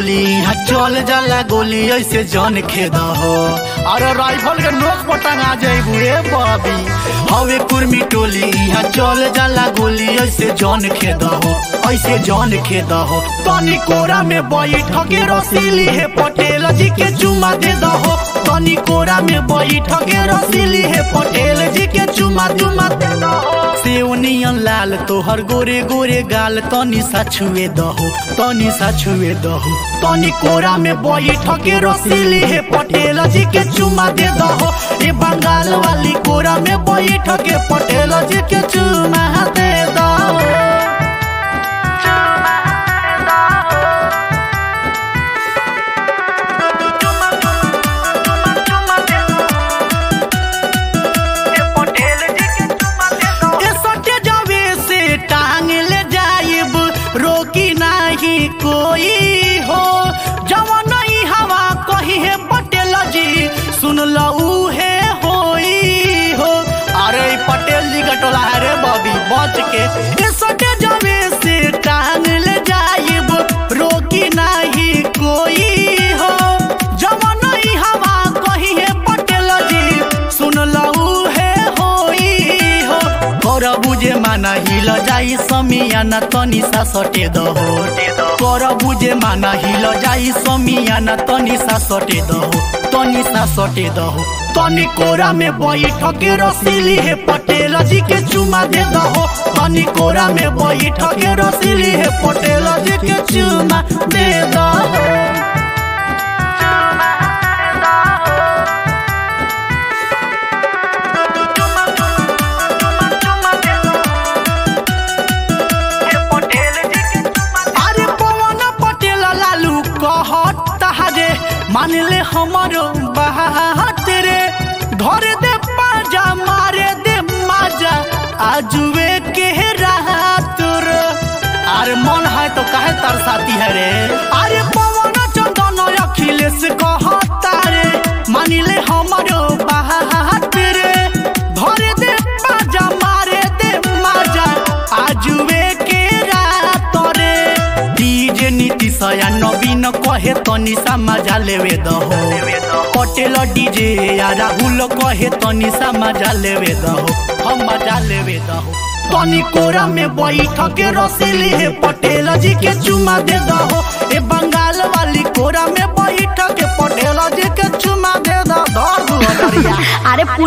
टोली यहाँ चल जाला गोली ऐसे जन खेद हो। अरे राइफल के नोक पर टंगा जाइबू रे बाबी। हवे कुर्मी टोली यहाँ चल जाला गोली ऐसे जन खेद हो, ऐसे जन खेद हो। तनी कोरा में बैठ के रसीली है पटेल जी के चुमा दे दहो। तनी कोरा में बैठ के रसीली है पटेल जी के चुमा दे दहो। सेवनियन लाल तोहर गोरे गोरे गाल तनी सा छुए दहो, तनी सा छुए दहो। तनी कोरा में बैठ के रसीली है पटेल जी के चुमा दे दहो। ये बंगाल वाली कोरा में बैठ के पटेल जी के चुमा दे दहो। कोई हो जवन हवा कही है पटेल जी सुन लऊ है होई हो। अरे पटेल जी का टोला है रे बॉबी बच के सटे जावे से टांग ले जाइब रोकी नहीं कोई हो। जवन हवा कही है पटेल जी सुन लऊ है होई हो। कर बुझे माना हिल जाई समियाना तनी सा सटे दहो। कर बुझे माना हिल जाई समियाना तनी सा सटे दहो, तनी सा सटे दहो। तनी कोरा में बैठ के रसीली है पटेल जी के चुमा दे दहो। तनी कोरा में बैठ के रसीली है पटेल जी के चुमा दे दहो। मान ले हमारो बात रे धर दे पाजा मारे दे माजा आजुए के रात रे। अरे मन है तो काहे तरसाती है रे। अरे पवन चंदन अखिलेश कहता रे मान ले हमारो बात रे धर दे पाजा मारे दे माजा आजुए के रात रे। डीजे नीतीश या नवीन कहे तनी सा मजा लेवे दहो। पटेल डीजे या राहुल कहे तनी सा मजा लेवे दहो, हम मजा लेवे दहो। तनी कोरा में बैठ के रसीली है पटेल जी के चुमा दे दहो। ए बंगाल वाली कोरा में